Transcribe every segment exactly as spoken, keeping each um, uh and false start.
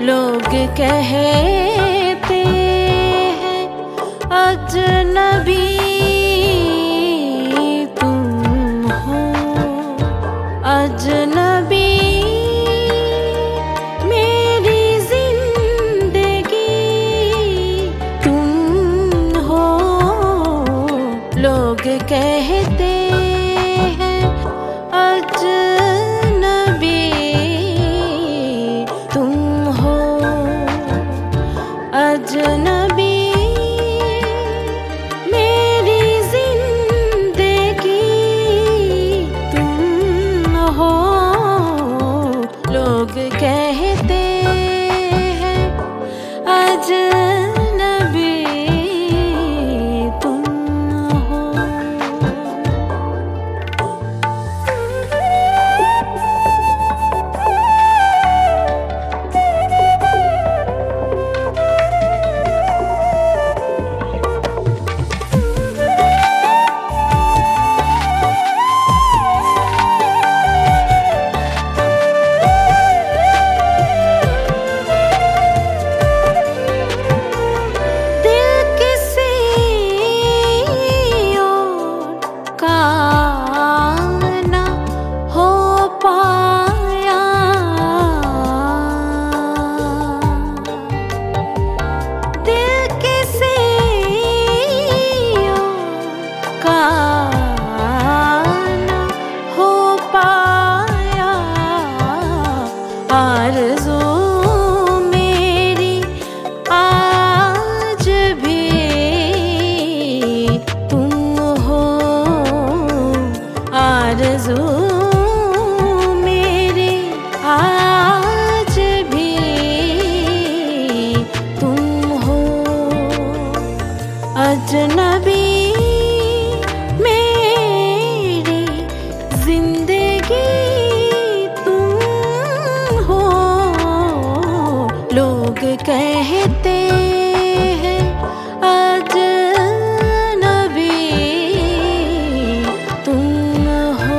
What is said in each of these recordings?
लोग कहते हैं अजनबी तुम हो, अजनबी मेरी जिंदगी तुम हो। लोग कहते हैं अजनबी तुम हो, अजनबी मेरी जिंदगी तुम हो। लोग कहते हैं अजनबी तुम हो। आरज़ू मेरी आज भी तुम हो, आरज़ू मेरी आज भी तुम हो। अजनबी मेरी जिंदगी लोग कहते हैं अजनबी तुम हो।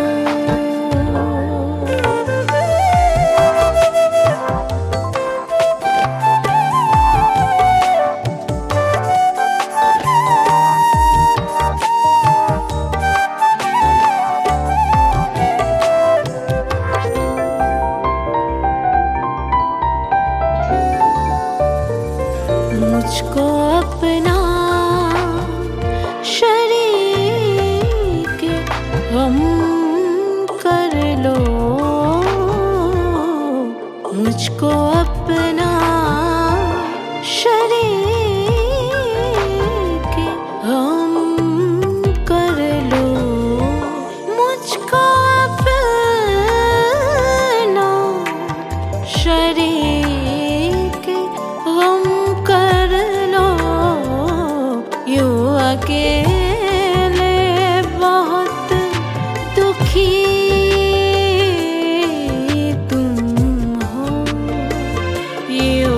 मुझको अपना शरीक गम कर लो, मुझको अपना शरीक गम कर लो, मुझको अपना शरीक गम कर लो। यूं अकेले बहुत दुखी तुम हो, यूं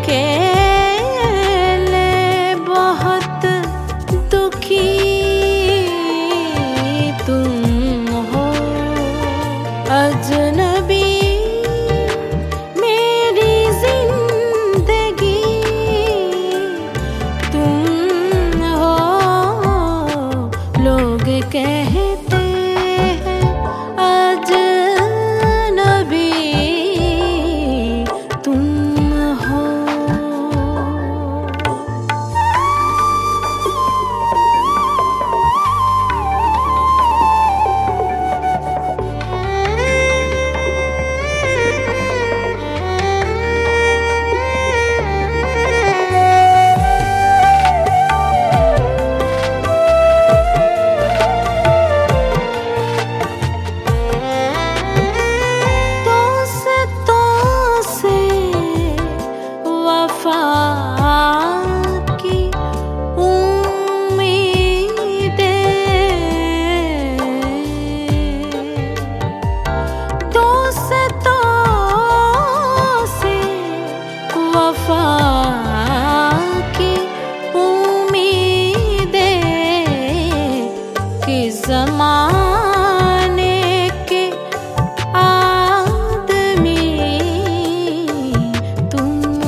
अकेले बहुत दुखी तुम हो। अजनबी कहते हैं अजनबी तुम हो। तुम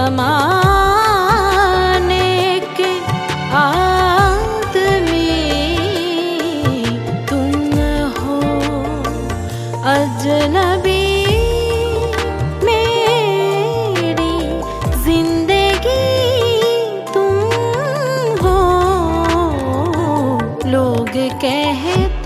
जमाने के आदमी तुम हो, अजनबी मेरी जिंदगी तुम हो। लोग कहते